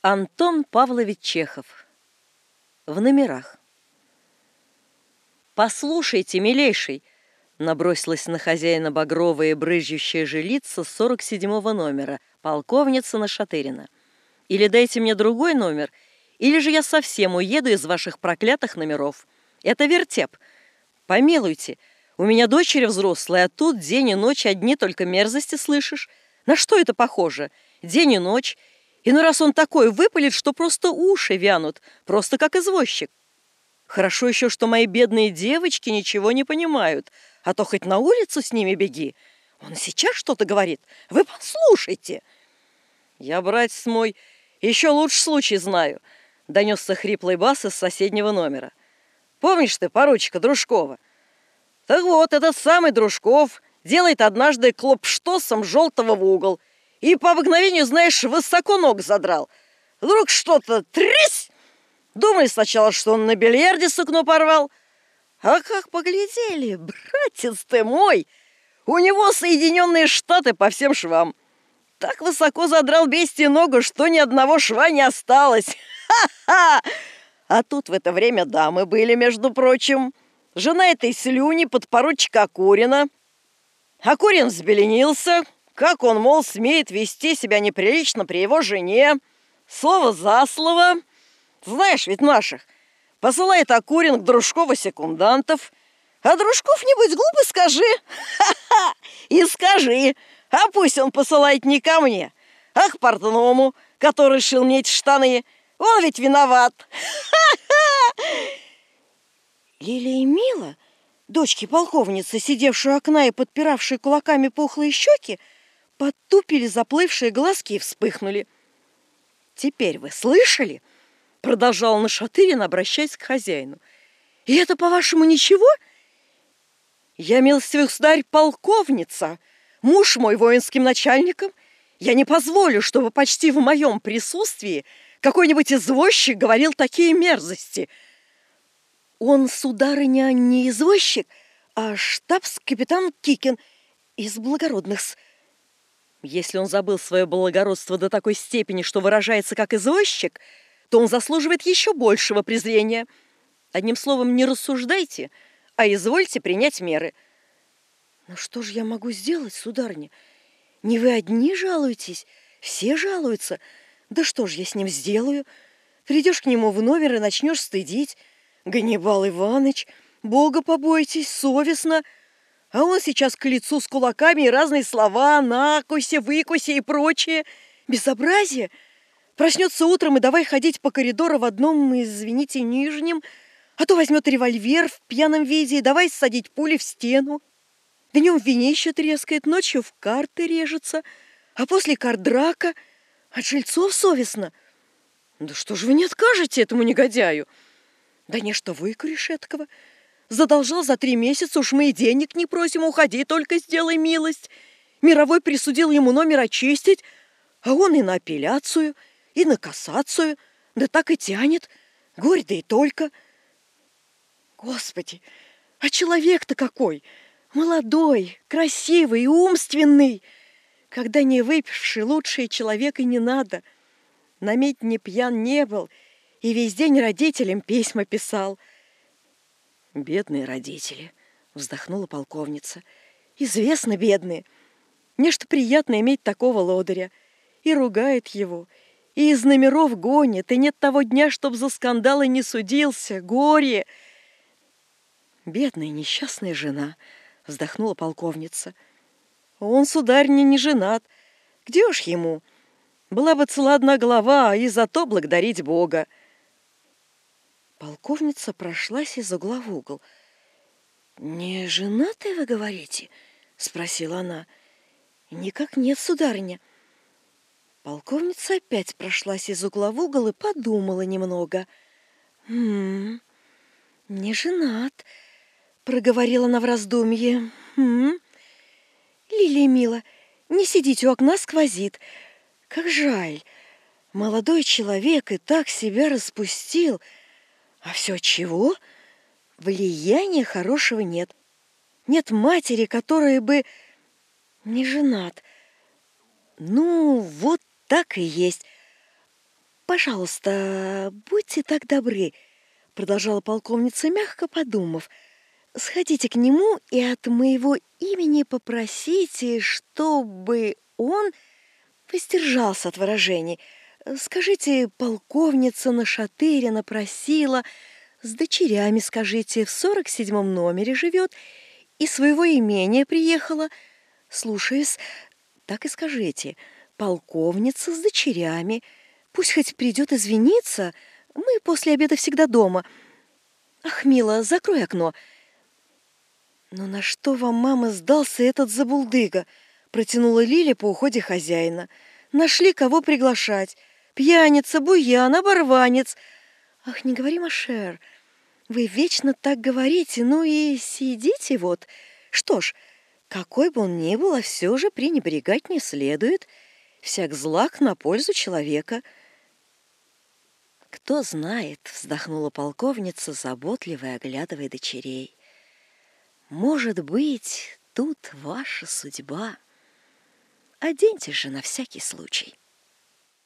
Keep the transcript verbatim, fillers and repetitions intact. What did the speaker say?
Антон Павлович Чехов. В номерах. «Послушайте, милейший!» — набросилась на хозяина багровая и брызжущая же лица сорок седьмого номера, полковница Нашатырина. «Или дайте мне другой номер, или же я совсем уеду из ваших проклятых номеров. Это вертеп. Помилуйте, у меня дочери взрослые, а тут день и ночь одни только мерзости слышишь. На что это похоже? День и ночь. И ну раз он такой выпалит, что просто уши вянут, просто как извозчик. Хорошо еще, что мои бедные девочки ничего не понимают, а то хоть на улицу с ними беги. Он сейчас что-то говорит, вы послушайте». «Я, братец мой, еще лучше случай знаю», — донесся хриплый бас из соседнего номера. «Помнишь ты поручика Дружкова? Так вот, этот самый Дружков делает однажды клопштосом желтого в угол и по обыкновению, знаешь, высоко ног задрал. Вдруг что-то трясь! Думали сначала, что он на бильярде сукно порвал. А как поглядели, братец ты мой, у него Соединенные Штаты по всем швам. Так высоко задрал бестия ногу, что ни одного шва не осталось. Ха-ха! А тут в это время дамы были, между прочим. Жена этой слюни, подпоручика Акурина. Акурин взбеленился. Как он, мол, смеет вести себя неприлично при его жене. Слово за слово. Знаешь ведь наших. Посылает Акурин к Дружкову секундантов. А Дружков, не будь глупый, скажи. Ха-ха! И скажи. А пусть он посылает не ко мне, а к портному, который шил мне эти штаны. Он ведь виноват. Ха-ха! Лилия и Мила, дочки полковницы, сидевшие у окна и подпиравшие кулаками пухлые щеки, потупили заплывшие глазки и вспыхнули. «Теперь вы слышали?» — продолжал Нашатырин, обращаясь к хозяину. «И это, по-вашему, ничего? Я, милостивый государь, полковница, муж мой воинским начальником. Я не позволю, чтобы почти в моем присутствии какой-нибудь извозчик говорил такие мерзости». «Он, сударыня, не извозчик, а штабс-капитан Кикин из благородных-с». Если он забыл свое благородство до такой степени, что выражается как извозчик, то он заслуживает еще большего презрения. Одним словом, не рассуждайте, а извольте принять меры. «Но что же я могу сделать, сударыня? Не вы одни жалуетесь, все жалуются. Да что же я с ним сделаю? Придешь к нему в номер и начнешь стыдить. Ганнибал Иваныч, Бога побойтесь, совестно. А он сейчас к лицу с кулаками и разные слова, накуси, выкуси и прочее. Безобразие. Проснется утром и давай ходить по коридору в одном, извините, нижнем, а то возьмет револьвер в пьяном виде и давай садить пули в стену. Днем винище трескает, ночью в карты режется, а после карт драка. От жильцов совестно. Да что же вы не откажете этому негодяю? Да не, что выкуришь эткого. Задолжал за три месяца, уж мы и денег не просим, уходи, только сделай милость. Мировой присудил ему номер очистить, а он и на апелляцию, и на кассацию, да так и тянет. Горе да и только. Господи, а человек-то какой! Молодой, красивый, умственный. Когда не выпивший, лучше человека не надо. Наметь не пьян не был, и весь день родителям письма писал. «Бедные родители», — вздохнула полковница. «Известно, бедные. Мне что приятно иметь такого лодыря. И ругает его, и из номеров гонит, и нет того дня, чтоб за скандалы не судился. Горе!» «Бедная несчастная жена», — вздохнула полковница. «Он, сударыня, не женат. Где уж ему? Была бы цела одна голова, и за то благодарить Бога». Полковница прошлась из угла в угол. «Не женатый, вы говорите?» — спросила она. «Никак нет, сударыня». Полковница опять прошлась из угла в угол и подумала немного. «Хм, не женат», — проговорила она в раздумье. «Хм, Лилия мила, не сидите у окна, сквозит. Как жаль, молодой человек и так себя распустил. А все чего? Влияния хорошего нет. Нет матери, которая бы не женат. Ну, вот так и есть. «Пожалуйста, будьте так добры», — продолжала полковница, мягко подумав, «сходите к нему и от моего имени попросите, чтобы он воздержался от выражений. Скажите, полковница Нашатырина просила, с дочерями, скажите, в сорок седьмом номере живет, из своего имения приехала. Слушаюсь, так и скажите, полковница с дочерями. Пусть хоть придет извиниться, мы после обеда всегда дома. Ах, мила, закрой окно». «Но на что вам, мама, сдался этот забулдыга?» — протянула Лиля по уходе хозяина. «Нашли, кого приглашать. Пьяница, буян, оборванец. Ах, не говори, Машер, вы вечно так говорите, ну и сидите вот. Что ж, какой бы он ни был, а все же пренебрегать не следует. Всяк злак на пользу человека». «Кто знает», — вздохнула полковница, заботливо оглядывая дочерей. «Может быть, тут ваша судьба. Оденьте же на всякий случай».